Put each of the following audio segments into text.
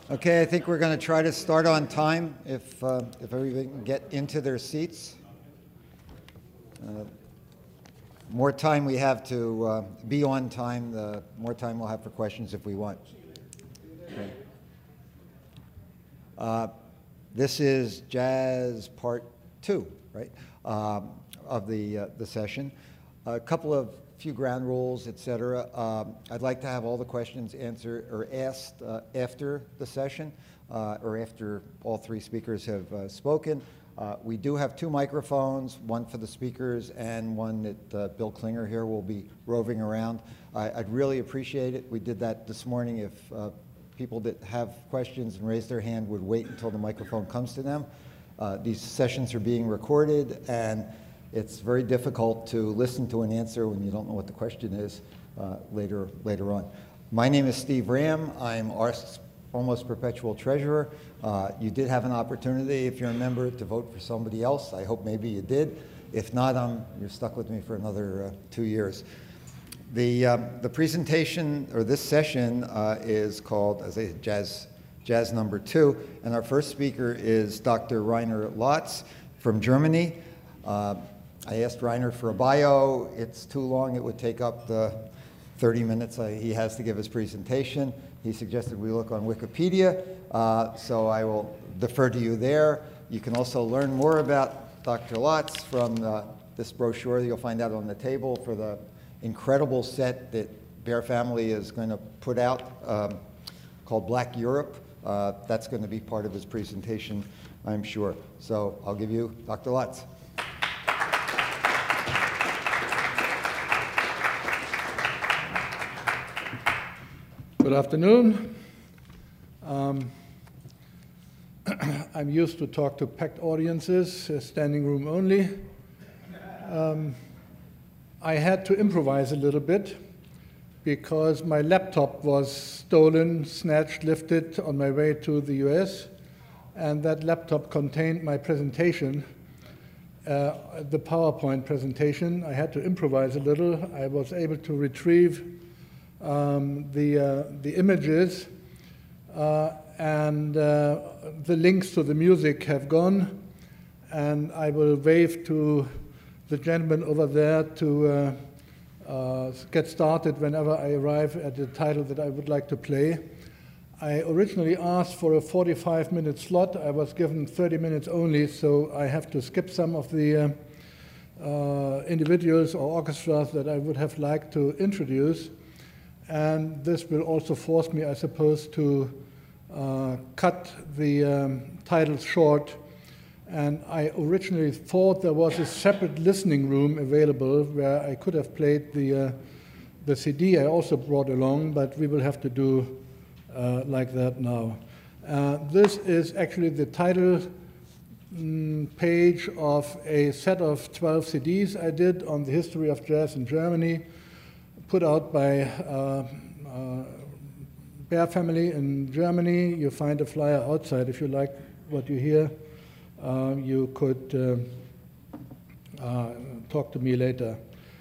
Okay, I think we're going to try to start on time if everybody can get into their seats. More time we have to be on time, the more time we'll have for questions if we want. Okay. This is Jazz Part 2, right, of the session. A couple of few ground rules, etc. I'd like to have all the questions answered or asked after the session or after all three speakers have spoken. We do have two microphones, one for the speakers and one that Bill Klinger here will be roving around. I'd really appreciate it. We did that this morning. If people that have questions and raise their hand would wait until the microphone comes to them. These sessions are being recorded, and it's very difficult to listen to an answer when you don't know what the question is later on. My name is Steve Ram. I'm ARSC's almost perpetual treasurer. You did have an opportunity, if you remember, to vote for somebody else. I hope maybe you did. If not, you're stuck with me for another 2 years. The presentation, or this session, is called, as I said, Jazz Number 2, and our first speaker is Dr. Rainer Lotz from Germany. I asked Rainer for a bio. It's too long. It would take up the 30 minutes he has to give his presentation. He suggested we look on Wikipedia, so I will defer to you there. You can also learn more about Dr. Lotz from this brochure that you'll find out on the table for the incredible set that Bear Family is going to put out called Black Europe. That's going to be part of his presentation, I'm sure. So I'll give you Dr. Lotz. Good afternoon. I'm used to talk to packed audiences, standing room only. I had to improvise a little bit because my laptop was stolen, snatched, lifted on my way to the US, and that laptop contained my presentation, the PowerPoint presentation. I had to improvise a little. I was able to retrieve the images, and the links to the music have gone, and I will wave to the gentleman over there to get started whenever I arrive at the title that I would like to play. I originally asked for a 45-minute slot. I was given 30 minutes only, so I have to skip some of the individuals or orchestras that I would have liked to introduce. And this will also force me, I suppose, to cut the titles short. And I originally thought there was a separate listening room available where I could have played the CD I also brought along, but we will have to do like that now. This is actually the title page of a set of 12 CDs I did on the history of jazz in Germany, put out by Bear Family in Germany. You find a flyer outside if you like what you hear. You could talk to me later.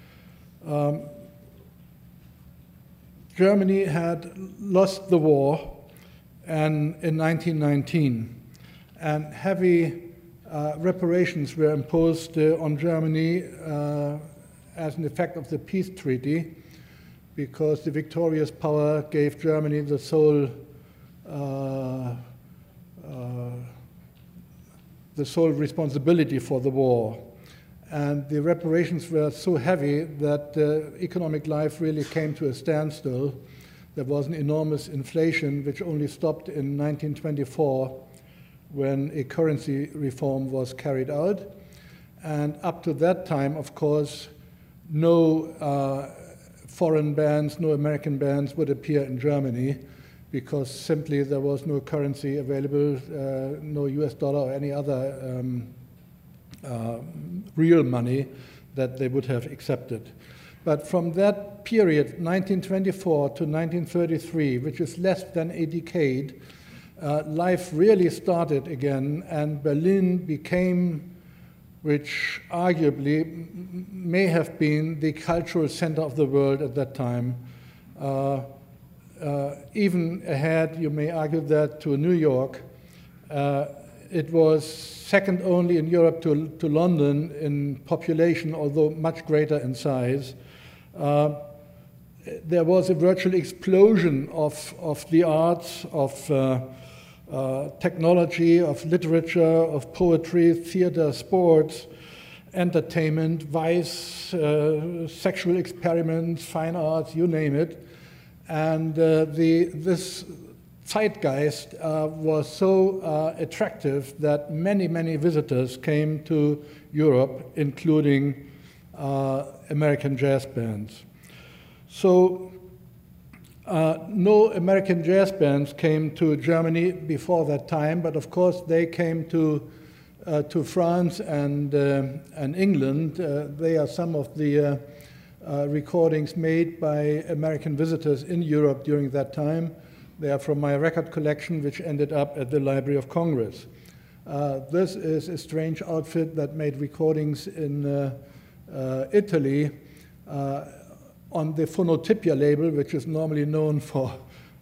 Germany had lost the war in 1919, and heavy reparations were imposed on Germany as an effect of the peace treaty, because the victorious power gave Germany the sole responsibility for the war. And the reparations were so heavy that economic life really came to a standstill. There was an enormous inflation, which only stopped in 1924 when a currency reform was carried out. And up to that time, of course, no foreign bands, no American bands would appear in Germany, because simply there was no currency available, no US dollar or any other real money that they would have accepted. But from that period, 1924 to 1933, which is less than a decade, life really started again, and Berlin became, which arguably may have been the cultural center of the world at that time, even ahead, you may argue that, to New York. It was second only in Europe to London in population, although much greater in size. There was a virtual explosion of the arts, of technology, of literature, of poetry, theater, sports, entertainment, vice, sexual experiments, fine arts, you name it. And this zeitgeist was so attractive that many, many visitors came to Europe, including American jazz bands. So no American jazz bands came to Germany before that time, but of course they came to France and England. They are some of the recordings made by American visitors in Europe during that time. They are from my record collection, which ended up at the Library of Congress. This is a strange outfit that made recordings in Italy on the Phonotipia label, which is normally known for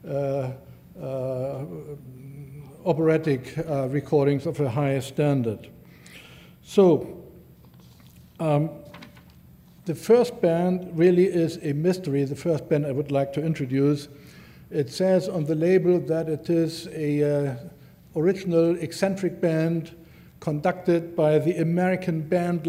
operatic recordings of a higher standard. So the first band really is a mystery, the first band I would like to introduce. It says on the label that it is a original eccentric band conducted by the American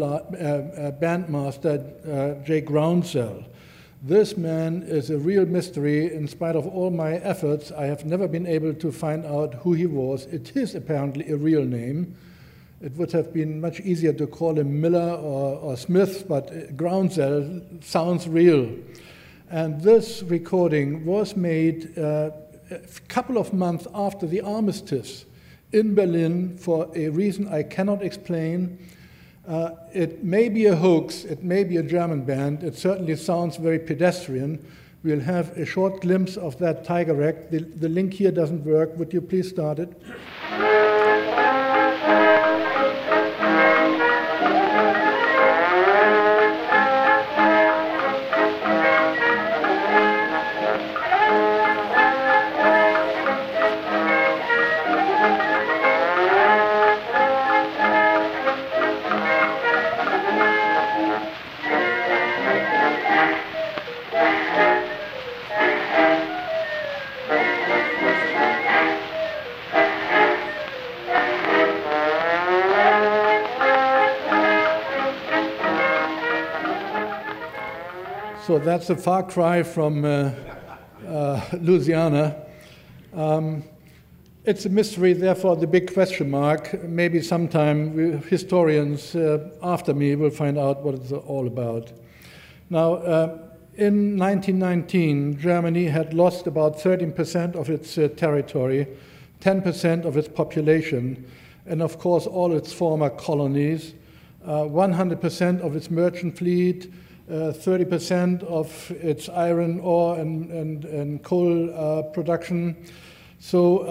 bandmaster Jay Groundsell. This man is a real mystery. In spite of all my efforts, I have never been able to find out who he was. It is apparently a real name. It would have been much easier to call him Miller or Smith, but Groundsell sounds real. And this recording was made a couple of months after the armistice in Berlin for a reason I cannot explain. It may be a hoax, it may be a German band, it certainly sounds very pedestrian. We'll have a short glimpse of that Tiger Rack. The link here doesn't work. Would you please start it? So that's a far cry from Louisiana. It's a mystery, therefore the big question mark. Maybe sometime historians after me will find out what it's all about. Now, in 1919, Germany had lost about 13% of its territory, 10% of its population, and of course all its former colonies, 100% of its merchant fleet, 30% of its iron ore and coal production. So,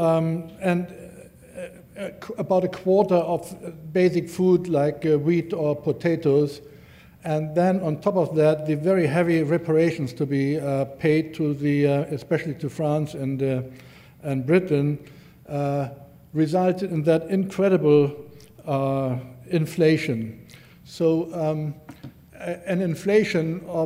about a quarter of basic food like wheat or potatoes. And then on top of that, the very heavy reparations to be paid to the, especially to France and Britain, resulted in that incredible inflation. So an inflation of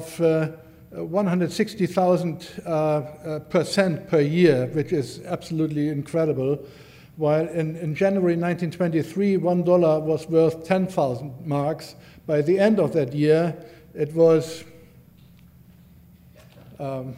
160,000% per year, which is absolutely incredible. While in January 1923, $1 was worth 10,000 marks. By the end of that year, it was, and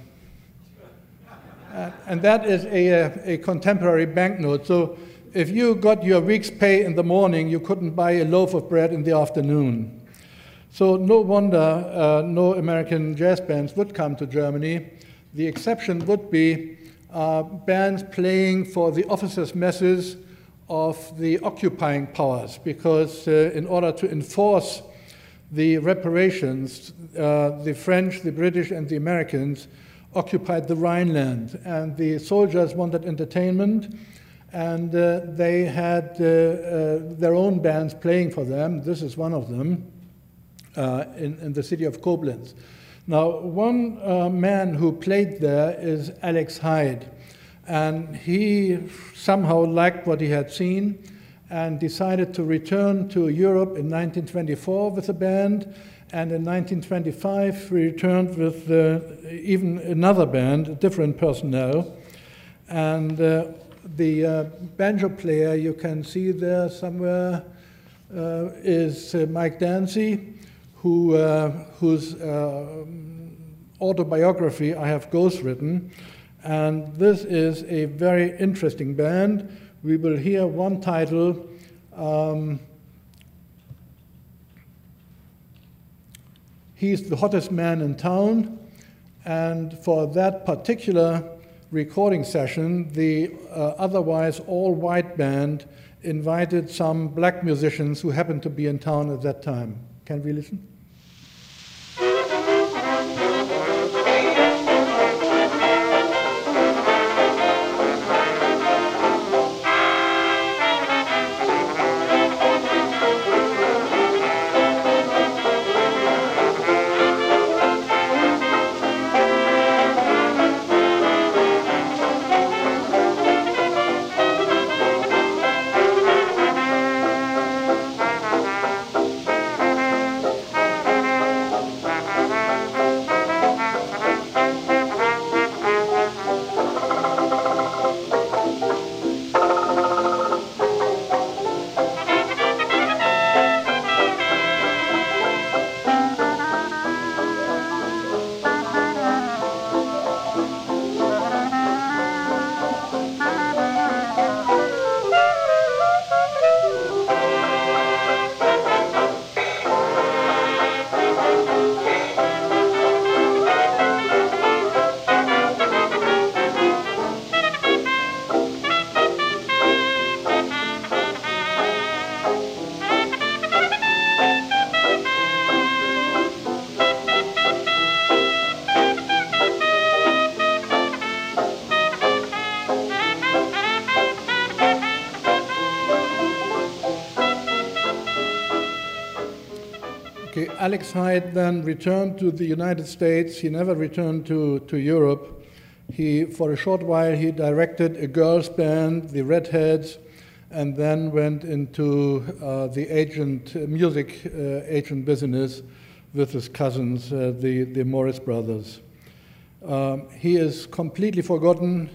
that is a contemporary banknote. So if you got your week's pay in the morning, you couldn't buy a loaf of bread in the afternoon. So no wonder no American jazz bands would come to Germany. The exception would be bands playing for the officers' messes of the occupying powers, because in order to enforce the reparations, the French, the British, and the Americans occupied the Rhineland, and the soldiers wanted entertainment, and they had their own bands playing for them. This is one of them. In the city of Koblenz. Now, one man who played there is Alex Hyde, and he somehow liked what he had seen and decided to return to Europe in 1924 with the band, and in 1925 he returned with even another band, different personnel. And the banjo player you can see there somewhere is Mike Dancy, whose autobiography I have ghostwritten. And this is a very interesting band. We will hear one title. He's the hottest man in town. And for that particular recording session, the otherwise all-white band invited some black musicians who happened to be in town at that time. Can we listen? Alex Hyde then returned to the United States. He never returned to Europe. For a short while, he directed a girls' band, the Redheads, and then went into the music agent business with his cousins, the Morris Brothers. He is completely forgotten,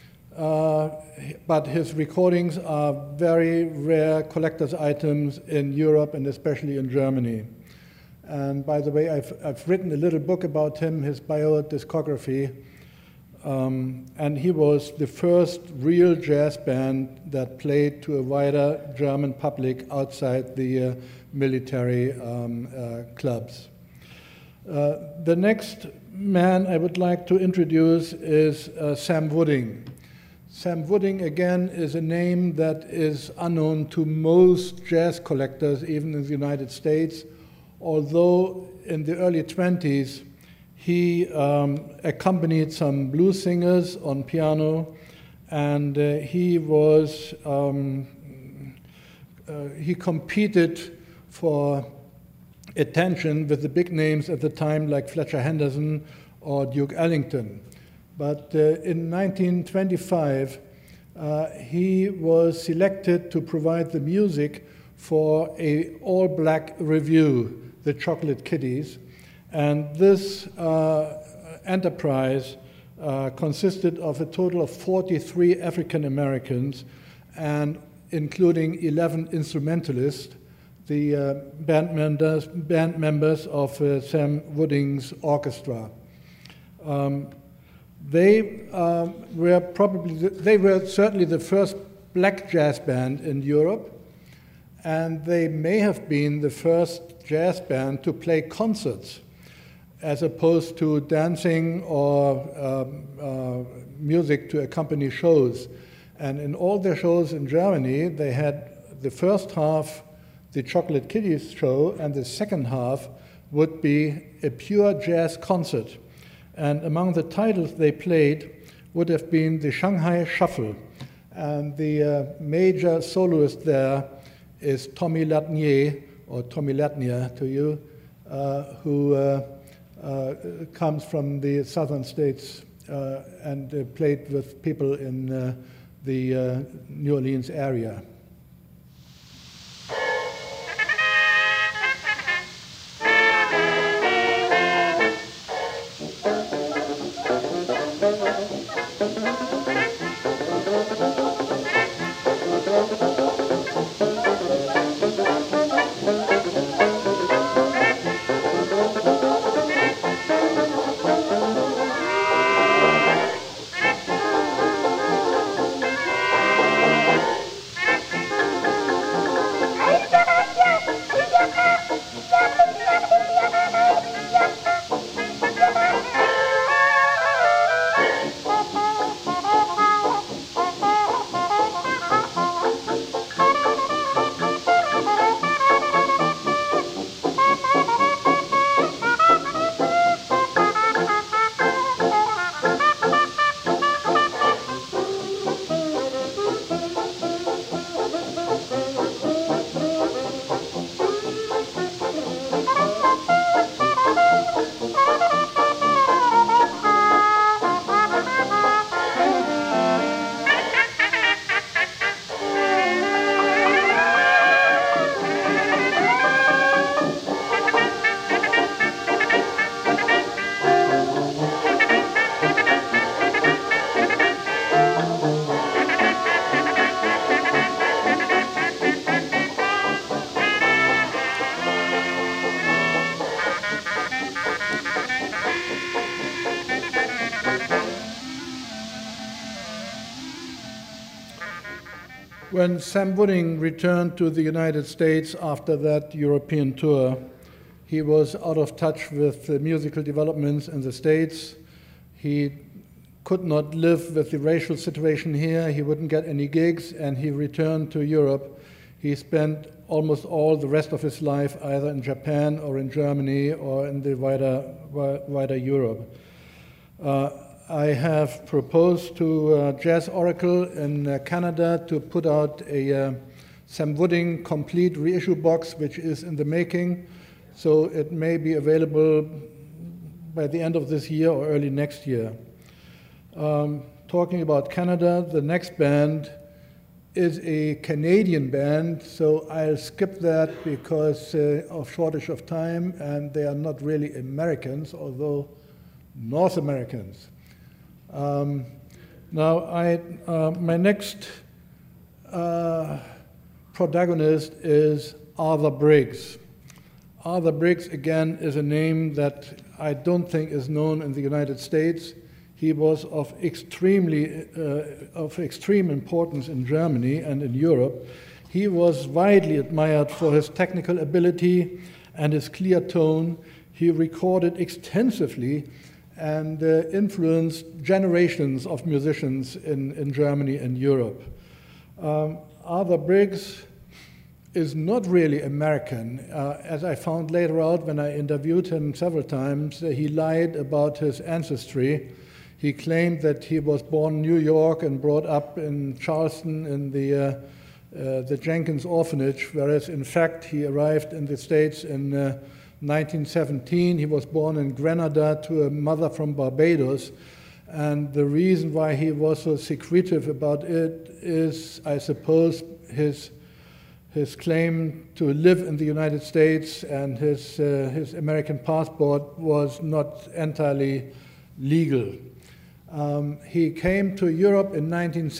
but his recordings are very rare collector's items in Europe and especially in Germany. And by the way, I've written a little book about him, his biodiscography, and he was the first real jazz band that played to a wider German public outside the military clubs. The next man I would like to introduce is Sam Wooding. Sam Wooding, again, is a name that is unknown to most jazz collectors, even in the United States, although in the early 20s, he accompanied some blues singers on piano, and he competed for attention with the big names at the time like Fletcher Henderson or Duke Ellington. But in 1925, he was selected to provide the music for an all-black revue, the Chocolate Kitties, and this enterprise consisted of a total of 43 African Americans, and including 11 instrumentalists, the band members of Sam Wooding's orchestra. They were certainly the first black jazz band in Europe, and they may have been the first jazz band to play concerts as opposed to dancing or music to accompany shows. And in all their shows in Germany, they had the first half, the Chocolate Kitties show, and the second half would be a pure jazz concert. And among the titles they played would have been the Shanghai Shuffle. And the major soloist there is Tommy Latnier, or Tommy Latnier to you, who comes from the southern states and played with people in the New Orleans area. When Sam Wooding returned to the United States after that European tour, he was out of touch with the musical developments in the States. He could not live with the racial situation here. He wouldn't get any gigs, and he returned to Europe. He spent almost all the rest of his life either in Japan or in Germany or in the wider Europe. I have proposed to Jazz Oracle in Canada to put out a Sam Wooding complete reissue box, which is in the making, so it may be available by the end of this year or early next year. Talking about Canada, the next band is a Canadian band, so I'll skip that because of shortage of time, and they are not really Americans, although North Americans. My next protagonist is Arthur Briggs. Arthur Briggs, again, is a name that I don't think is known in the United States. He was of extreme importance in Germany and in Europe. He was widely admired for his technical ability and his clear tone. He recorded extensively and influenced generations of musicians in Germany and Europe. Arthur Briggs is not really American. As I found later out when I interviewed him several times, he lied about his ancestry. He claimed that he was born in New York and brought up in Charleston in the Jenkins Orphanage, whereas in fact he arrived in the States in 1917. He was born in Grenada to a mother from Barbados, and the reason why he was so secretive about it is, I suppose, his claim to live in the United States and his American passport was not entirely legal. He came to Europe in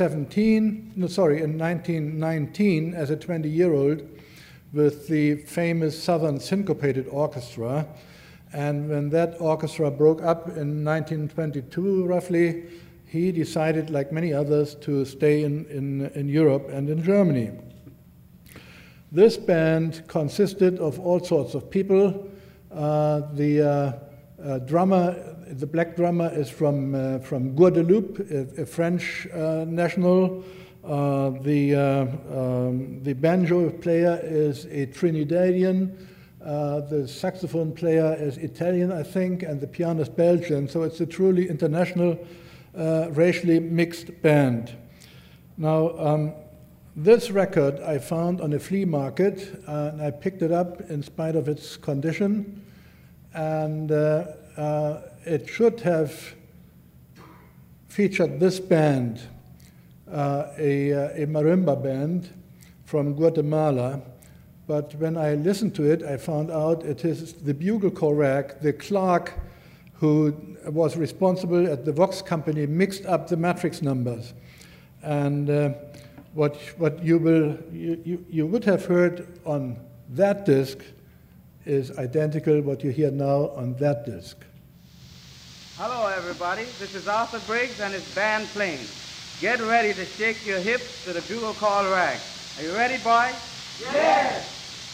1919 as a 20-year-old with the famous Southern Syncopated Orchestra. And when that orchestra broke up in 1922, roughly, he decided, like many others, to stay in Europe and in Germany. This band consisted of all sorts of people. The black drummer is from Guadeloupe, a French national. The banjo player is a Trinidadian. The saxophone player is Italian, I think, and the pianist Belgian. So it's a truly international, racially mixed band. Now, this record I found on a flea market, and I picked it up in spite of its condition. And it should have featured this band, a marimba band from Guatemala. But when I listened to it, I found out it is the bugle corps rag, the clerk who was responsible at the Vox company, mixed up the matrix numbers. And what you would have heard on that disc is identical what you hear now on that disc. Hello, everybody. This is Arthur Briggs and his band playing. Get ready to shake your hips to the bugle call rag. Are you ready, boys? Yes!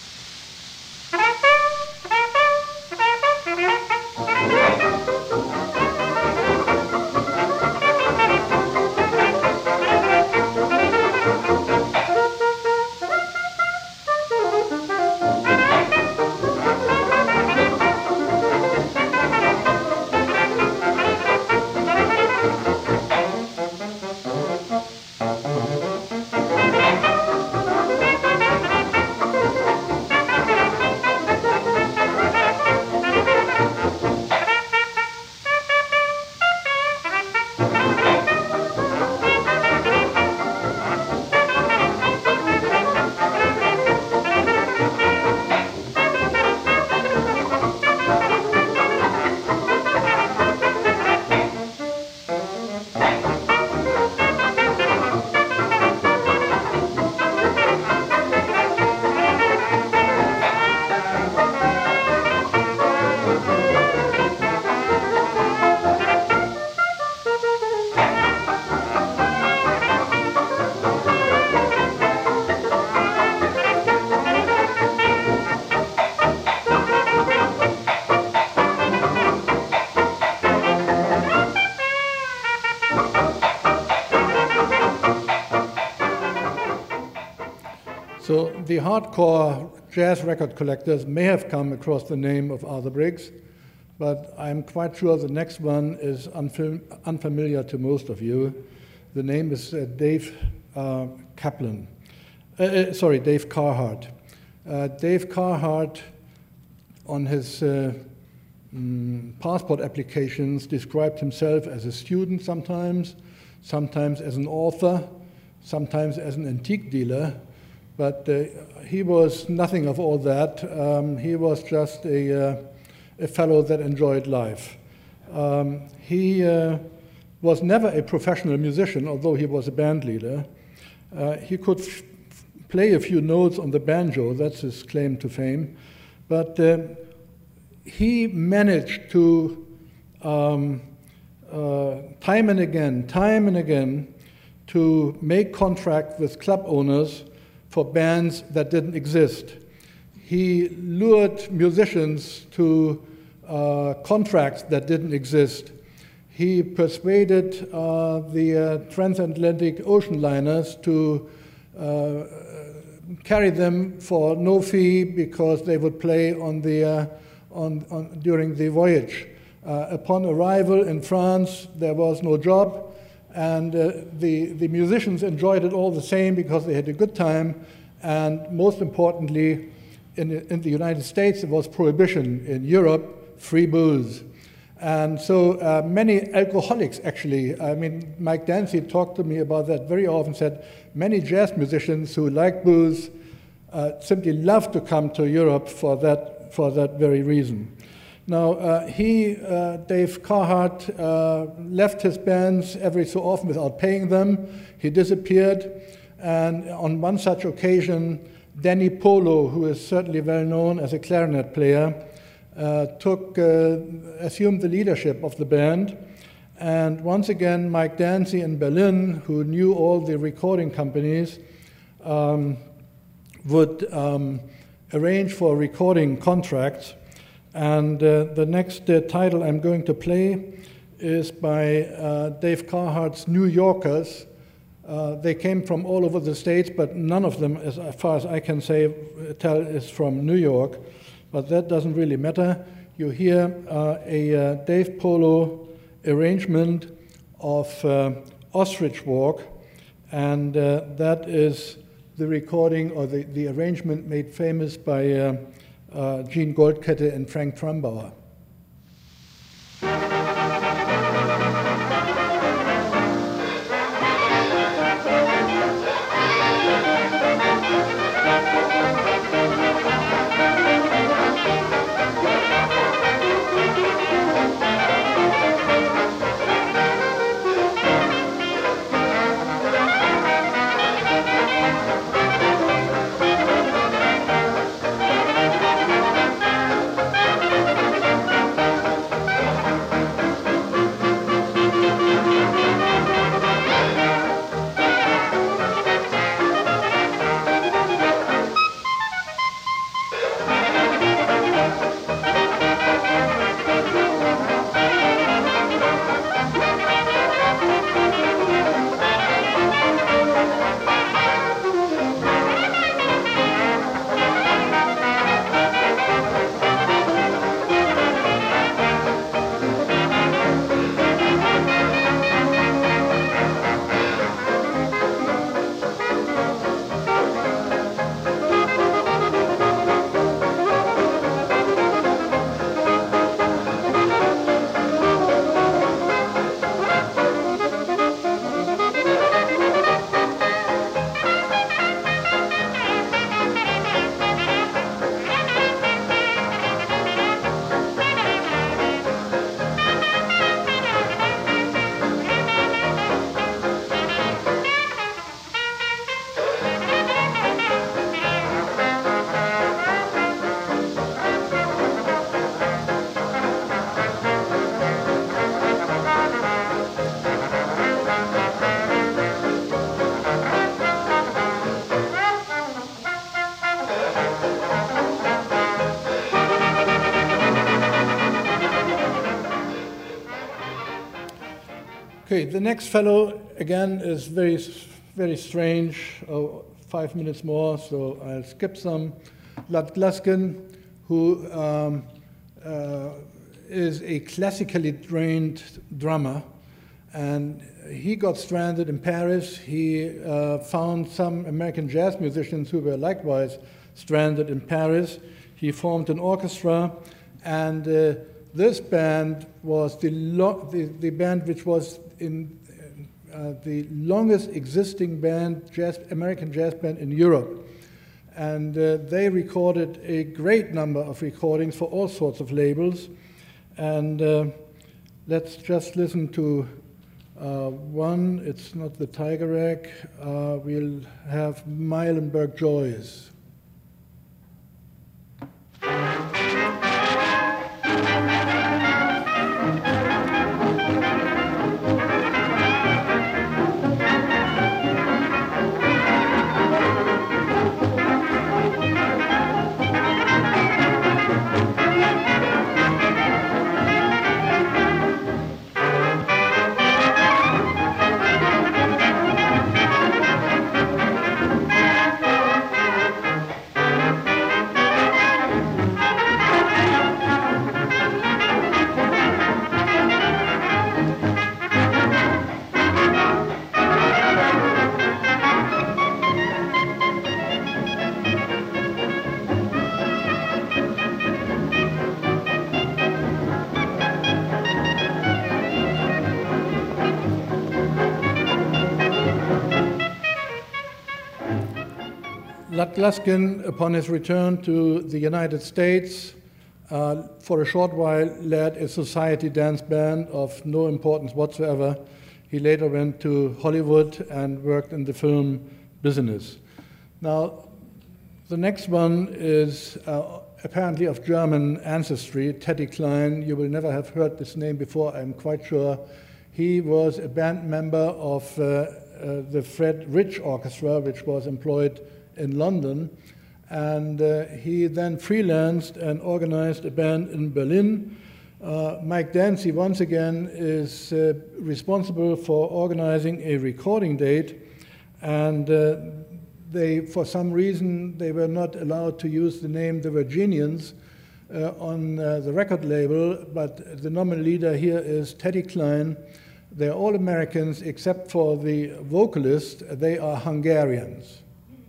So the hardcore jazz record collectors may have come across the name of Arthur Briggs, but I'm quite sure the next one is unfamiliar to most of you. The name is Dave Kaplan. Dave Carhart. Dave Carhart, on his passport applications, described himself as a student sometimes as an author, sometimes as an antique dealer. But he was nothing of all that. He was just a fellow that enjoyed life. He was never a professional musician, although he was a band leader. He could play a few notes on the banjo, that's his claim to fame. But he managed to, time and again, to make contract with club owners for bands that didn't exist. He lured musicians to contracts that didn't exist. He persuaded the transatlantic ocean liners to carry them for no fee because they would play on the, during the voyage. Upon arrival in France, there was no job. And the musicians enjoyed it all the same because they had a good time. And most importantly, in the United States, there was prohibition. In Europe, free booze. And so many alcoholics, actually, I mean, Mike Dancy talked to me about that very often, said many jazz musicians who like booze simply love to come to Europe for that very reason. Now, Dave Carhart, left his bands every so often without paying them. He disappeared. And on one such occasion, Danny Polo, who is certainly well known as a clarinet player, assumed the leadership of the band. And once again, Mike Dancy in Berlin, who knew all the recording companies, would arrange for recording contracts. And the next title I'm going to play is by Dave Carhart's New Yorkers. They came from all over the States, but none of them, as far as I can tell, is from New York. But that doesn't really matter. You hear a Dave Polo arrangement of Ostrich Walk, and that is the recording or the arrangement made famous by Gene Goldkette and Frank Trumbauer. Okay, the next fellow, again, is very, very strange. Oh, 5 minutes more, so I'll skip some. Lud Gluskin, who is a classically trained drummer, and he got stranded in Paris. He found some American jazz musicians who were likewise stranded in Paris. He formed an orchestra, and this band was the band which was in the longest existing band, American jazz band in Europe. And they recorded a great number of recordings for all sorts of labels. And let's just listen to one. It's not the Tiger Rag. We'll have Meilenberg Joys. Lud Gluskin, upon his return to the United States, for a short while led a society dance band of no importance whatsoever. He later went to Hollywood and worked in the film business. Now, the next one is apparently of German ancestry, Teddy Klein. You will never have heard this name before, I'm quite sure. He was a band member of the Fred Rich Orchestra, which was employed in London, and he then freelanced and organized a band in Berlin. Mike Dancy, once again, is responsible for organizing a recording date, and for some reason, they were not allowed to use the name The Virginians on the record label, but the nominal leader here is Teddy Klein. They're all Americans except for the vocalist. They are Hungarians.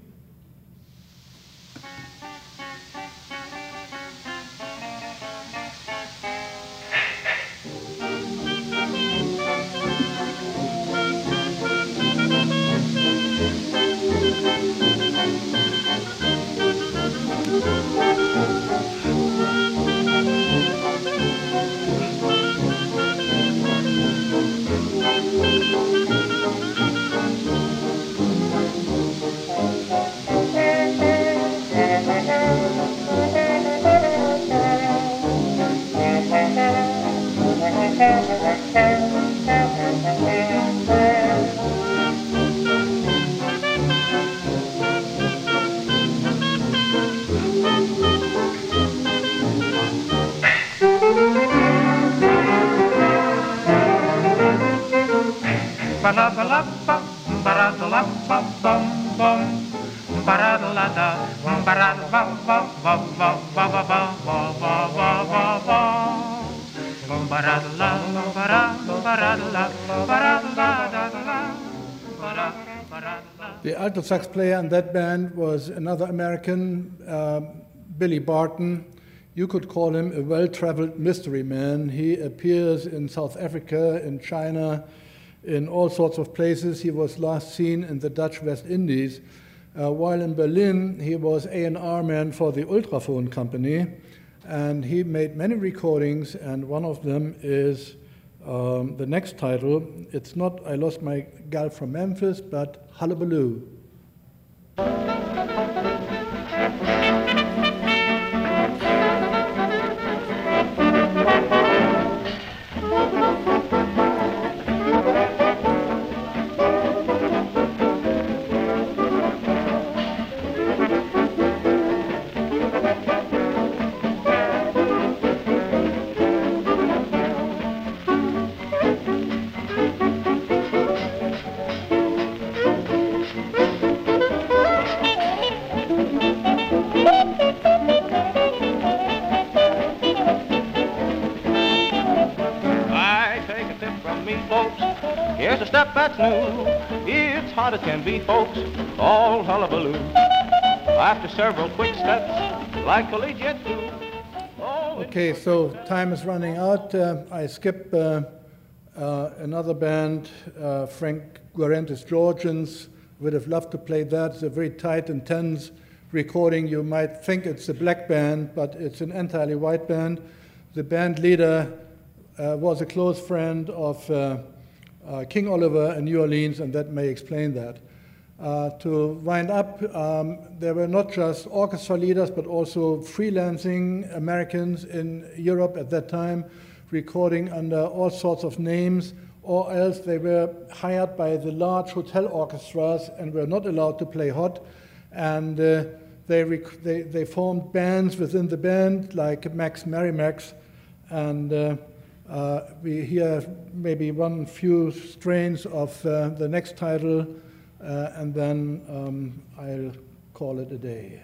The alto sax player in that band was another American, Billy Barton. You could call him a well-traveled mystery man. He appears in South Africa, in China, in all sorts of places. He was last seen in the Dutch West Indies. While in Berlin, he was A&R man for the Ultraphone company, and he made many recordings, and one of them is the next title. It's not I Lost My Gal from Memphis, but Hullabaloo. step that's new. It's hot as can be, folks, all hullabaloo. After several quick steps, like collegiate do. Okay, so time is running out. I skip another band, Frank Guarente's Georgians. Would have loved to play that. It's a very tight and tense recording. You might think it's a black band, but it's an entirely white band. The band leader was a close friend of King Oliver in New Orleans, and that may explain that. To wind up, there were not just orchestra leaders, but also freelancing Americans in Europe at that time, recording under all sorts of names, or else they were hired by the large hotel orchestras and were not allowed to play hot. And they formed bands within the band, like Max Merrimax, and we hear maybe one few strains of the next title, and then I'll call it a day.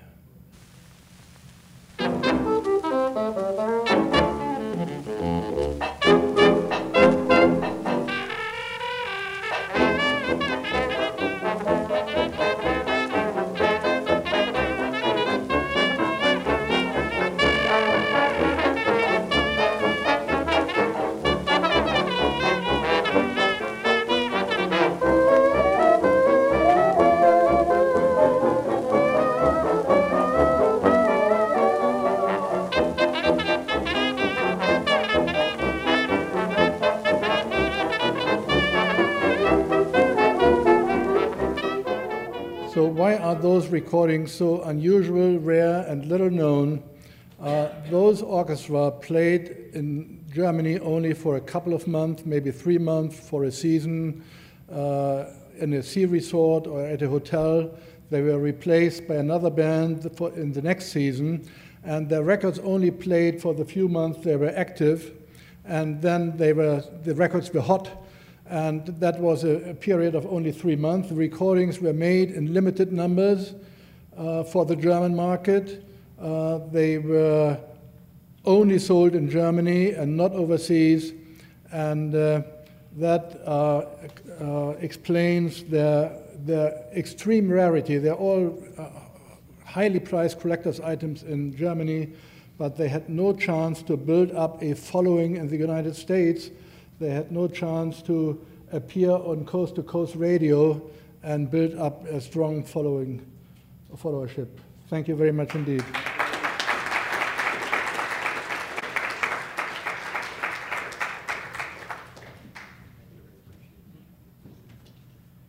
So why are those recordings so unusual, rare, and little known? Those orchestra played in Germany only for a couple of months, maybe 3 months for a season, in a ski resort or at a hotel. They were replaced by another band in the next season, and their records only played for the few months they were active, and then the records were hot. And that was a period of only 3 months. The recordings were made in limited numbers for the German market. They were only sold in Germany and not overseas. And that explains their extreme rarity. They're all highly priced collector's items in Germany, but they had no chance to build up a following in the United States. They had no chance to appear on coast-to-coast radio and build up a strong followership. Thank you very much indeed.